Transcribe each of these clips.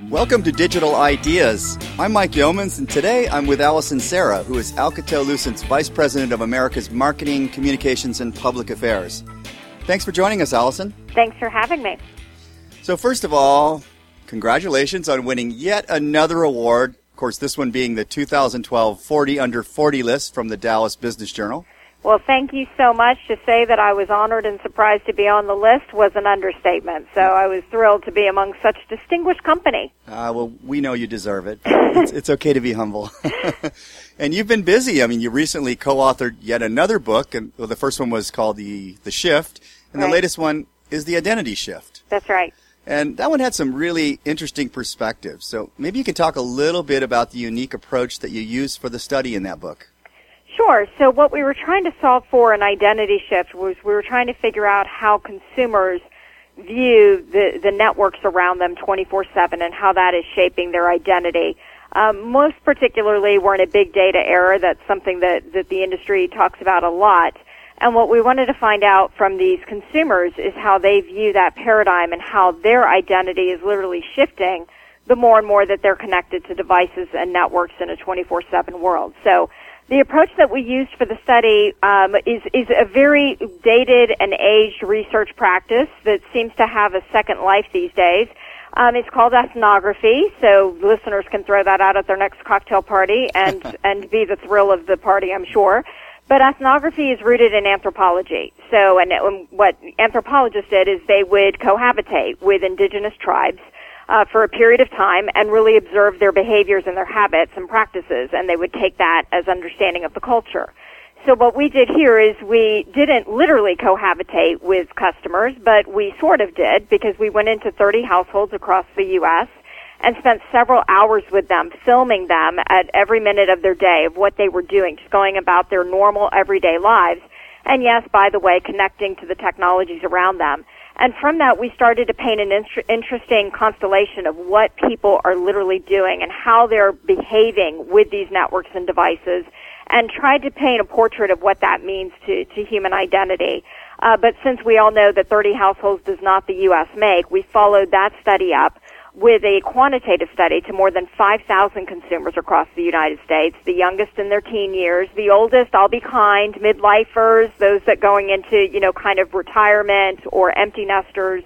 Welcome to Digital Ideas. I'm Mike Yeomans, and today I'm with Allison Serra, who is Alcatel-Lucent's Vice President of America's Marketing, Communications, and Public Affairs. Thanks for joining us, Allison. Thanks for having me. So first of all, congratulations on winning yet another award. Of course, this one being the 2012 40 Under 40 list from the Dallas Business Journal. Well, thank you so much. To say that I was honored and surprised to be on the list was an understatement. So I was thrilled to be among such distinguished company. Well, we know you deserve it. It's okay to be humble. And you've been busy. I mean, you recently co-authored yet another book, and the first one was called The Shift, and the latest one is The Identity Shift. That's right. And that one had some really interesting perspectives. So maybe you could talk a little bit about the unique approach that you used for the study in that book. Sure. So what we were trying to solve for in Identity Shift was we were trying to figure out how consumers view the networks around them 24/7 and how that is shaping their identity. Most particularly, we're in a big data era. That's something that the industry talks about a lot. And what we wanted to find out from these consumers is how they view that paradigm and how their identity is literally shifting the more and more that they're connected to devices and networks in a 24/7 world. So the approach that we used for the study is a very dated and aged research practice that seems to have a second life these days. It's called ethnography, so listeners can throw that out at their next cocktail party and be the thrill of the party, I'm sure. But ethnography is rooted in anthropology. So, and what anthropologists did is they would cohabitate with indigenous tribes for a period of time and really observe their behaviors and their habits and practices, and they would take that as understanding of the culture. So what we did here is we didn't literally cohabitate with customers, but we sort of did because we went into 30 households across the U.S. and spent several hours with them, filming them at every minute of their day of what they were doing, just going about their normal everyday lives. And yes, by the way, connecting to the technologies around them. And from that, we started to paint an interesting constellation of what people are literally doing and how they're behaving with these networks and devices, and tried to paint a portrait of what that means to human identity. But since we all know that 30 households does not the U.S. make, we followed that study up with a quantitative study to more than 5,000 consumers across the United States, the youngest in their teen years, the oldest, I'll be kind, midlifers, those that going into, kind of retirement or empty nesters,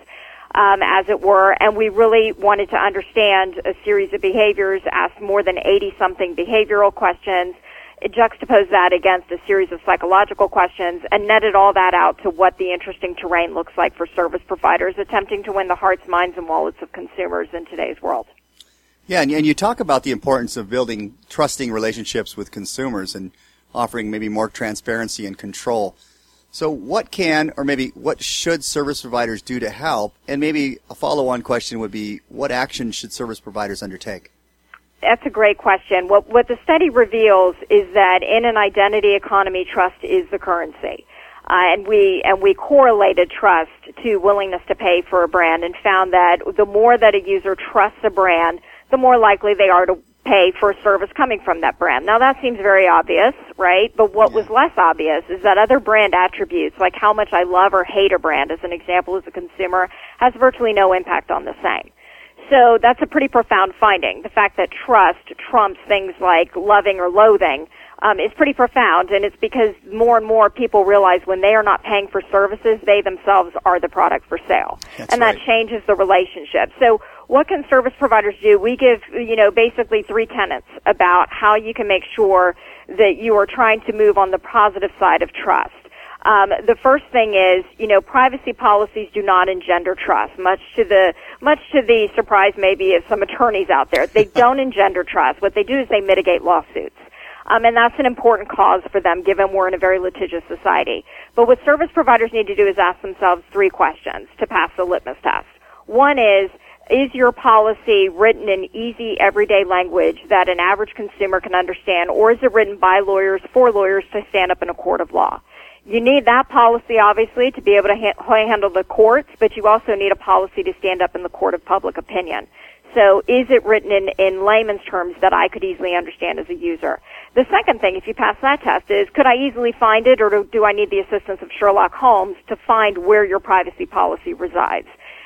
as it were. And we really wanted to understand a series of behaviors, asked more than 80-something behavioral questions, juxtapose that against a series of psychological questions, and netted all that out to what the interesting terrain looks like for service providers attempting to win the hearts, minds, and wallets of consumers in today's world. Yeah, and you talk about the importance of building trusting relationships with consumers and offering maybe more transparency and control. So what can, or maybe what should service providers do to help? And maybe a follow-on question would be, what action should service providers undertake? That's a great question. What the study reveals is that in an identity economy, trust is the currency. And we correlated trust to willingness to pay for a brand and found that the more that a user trusts a brand, the more likely they are to pay for a service coming from that brand. Now that seems very obvious, right? But what was less obvious is that other brand attributes, like how much I love or hate a brand, as an example as a consumer, has virtually no impact on the same. So that's a pretty profound finding. The fact that trust trumps things like loving or loathing is pretty profound, and it's because more and more people realize when they are not paying for services, they themselves are the product for sale. That's and right. That changes the relationship. So what can service providers do? We give, basically 3 tenets about how you can make sure that you are trying to move on the positive side of trust. The first thing is, privacy policies do not engender trust, much to the surprise maybe of some attorneys out there. They don't engender trust. What they do is they mitigate lawsuits. And that's an important cause for them, given we're in a very litigious society. But what service providers need to do is ask themselves 3 questions to pass the litmus test. One is your policy written in easy, everyday language that an average consumer can understand, or is it written by lawyers, for lawyers to stand up in a court of law? You need that policy, obviously, to be able to handle the courts, but you also need a policy to stand up in the court of public opinion. So is it written in layman's terms that I could easily understand as a user? The second thing, if you pass that test, is could I easily find it, or do I need the assistance of Sherlock Holmes to find where your privacy policy resides?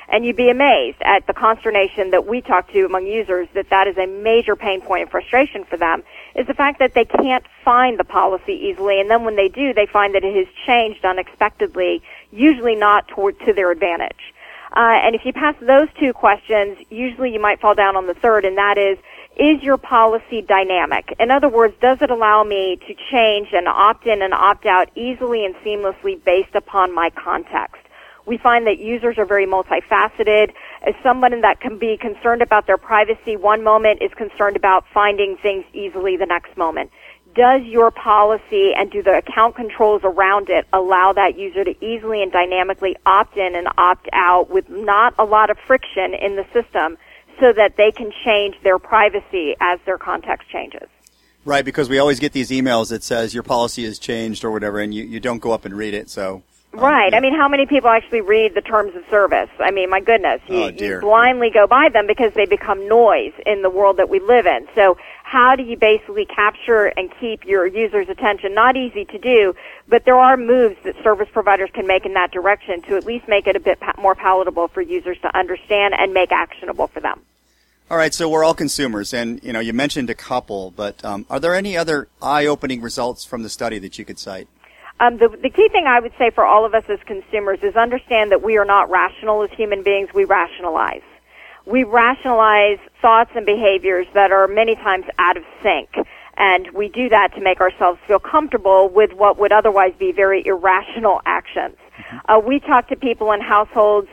And you'd be amazed at the consternation that we talk to among users that is a major pain point and frustration for them, is the fact that they can't find the policy easily, and then when they do, they find that it has changed unexpectedly, usually not to their advantage. And if you pass those two questions, usually you might fall down on the third, and that is your policy dynamic? In other words, does it allow me to change and opt in and opt out easily and seamlessly based upon my context? We find that users are very multifaceted. As someone that can be concerned about their privacy one moment is concerned about finding things easily the next moment. Does your policy and do the account controls around it allow that user to easily and dynamically opt in and opt out with not a lot of friction in the system so that they can change their privacy as their context changes? Right, because we always get these emails that says your policy has changed or whatever, and you don't go up and read it, so... Right. Yeah. I mean, how many people actually read the terms of service? I mean, my goodness. You blindly go by them because they become noise in the world that we live in. So how do you basically capture and keep your users' attention? Not easy to do, but there are moves that service providers can make in that direction to at least make it a bit more palatable for users to understand and make actionable for them. All right, so we're all consumers, and you mentioned a couple, but are there any other eye-opening results from the study that you could cite? The key thing I would say for all of us as consumers is understand that we are not rational as human beings. We rationalize. We rationalize thoughts and behaviors that are many times out of sync. And we do that to make ourselves feel comfortable with what would otherwise be very irrational actions. We talk to people in households,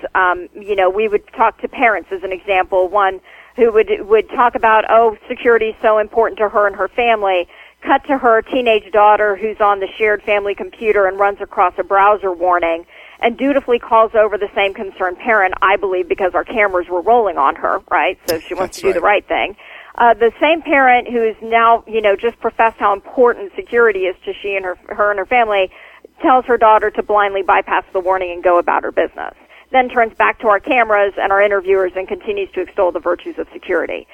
we would talk to parents as an example, one who would talk about, security is so important to her and her family. Cut to her teenage daughter who's on the shared family computer and runs across a browser warning and dutifully calls over the same concerned parent, I believe, because our cameras were rolling on her, right? So she wants to do the right thing. The same parent who is now, just professed how important security is to she and her and her family tells her daughter to blindly bypass the warning and go about her business. Then turns back to our cameras and our interviewers and continues to extol the virtues of security.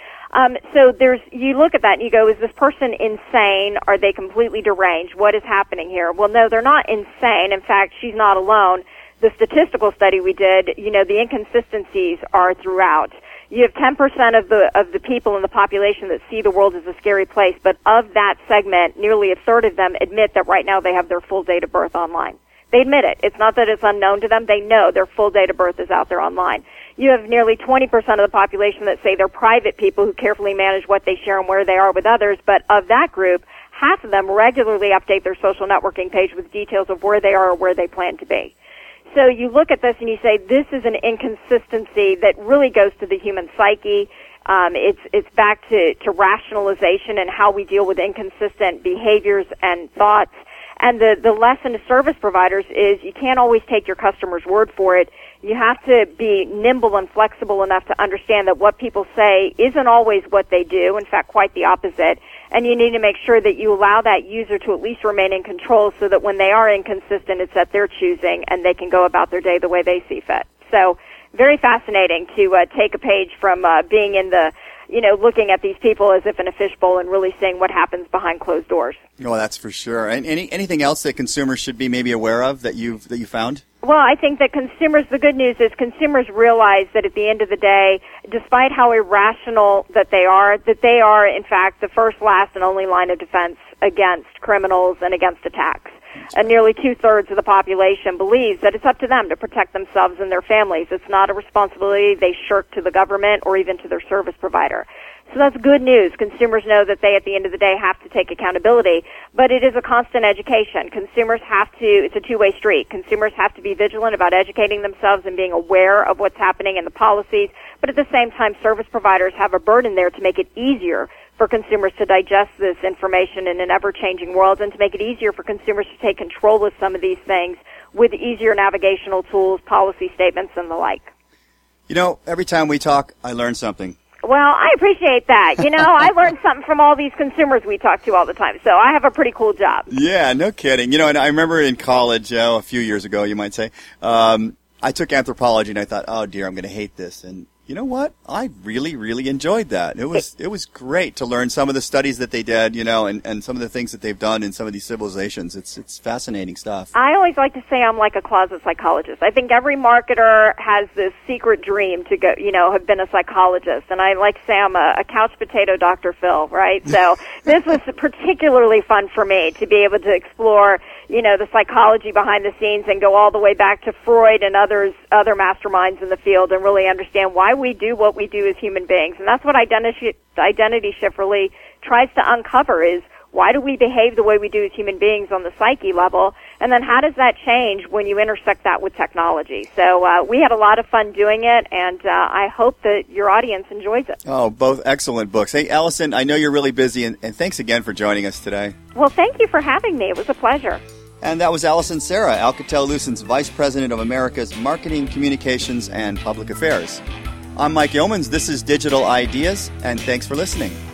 So you look at that and you go, is this person insane? Are they completely deranged? What is happening here? Well, no, they're not insane. In fact, she's not alone. The statistical study we did, the inconsistencies are throughout. You have 10% of the people in the population that see the world as a scary place, but of that segment, nearly a third of them admit that right now they have their full date of birth online. They admit it. It's not that it's unknown to them. They know their full date of birth is out there online. You have nearly 20% of the population that say they're private people who carefully manage what they share and where they are with others, but of that group, half of them regularly update their social networking page with details of where they are or where they plan to be. So you look at this and you say, this is an inconsistency that really goes to the human psyche. It's back to rationalization and how we deal with inconsistent behaviors and thoughts. And the lesson to service providers is you can't always take your customer's word for it. You have to be nimble and flexible enough to understand that what people say isn't always what they do, in fact, quite the opposite. And you need to make sure that you allow that user to at least remain in control so that when they are inconsistent, it's at their choosing and they can go about their day the way they see fit. So very fascinating to take a page from being in the looking at these people as if in a fishbowl and really seeing what happens behind closed doors. Oh, that's for sure. And anything else that consumers should be maybe aware of that you found? Well, I think that the good news is consumers realize that at the end of the day, despite how irrational that they are, in fact, the first, last, and only line of defense against criminals and against attacks. And nearly 2/3 of the population believes that it's up to them to protect themselves and their families. It's not a responsibility they shirk to the government or even to their service provider. So that's good news. Consumers know that they, at the end of the day, have to take accountability. But it is a constant education. It's a two-way street. Consumers have to be vigilant about educating themselves and being aware of what's happening in the policies. But at the same time, service providers have a burden there to make it easier for consumers to digest this information in an ever-changing world and to make it easier for consumers to take control of some of these things with easier navigational tools, policy statements, and the like. Every time we talk, I learn something. Well, I appreciate that. I learned something from all these consumers we talk to all the time, so I have a pretty cool job. Yeah, no kidding. And I remember in college, a few years ago, you might say, I took anthropology, and I thought, oh, dear, I'm going to hate this. And, you know what? I really, really enjoyed that. It was great to learn some of the studies that they did, and some of the things that they've done in some of these civilizations. It's fascinating stuff. I always like to say I'm like a closet psychologist. I think every marketer has this secret dream to go, have been a psychologist. And I like to say I'm a couch potato Dr. Phil, right? So this was particularly fun for me to be able to explore, the psychology behind the scenes and go all the way back to Freud and other masterminds in the field and really understand why we do what we do as human beings. And that's what Identity Shift really tries to uncover is why do we behave the way we do as human beings on the psyche level, and then how does that change when you intersect that with technology? So we had a lot of fun doing it, and I hope that your audience enjoys it. Oh, both excellent books. Hey, Allison, I know you're really busy, and thanks again for joining us today. Well, thank you for having me. It was a pleasure. And that was Allison Serra, Alcatel-Lucent's Vice President of America's Marketing, Communications, and Public Affairs. I'm Mike Yeomans. This is Digital Ideas, and thanks for listening.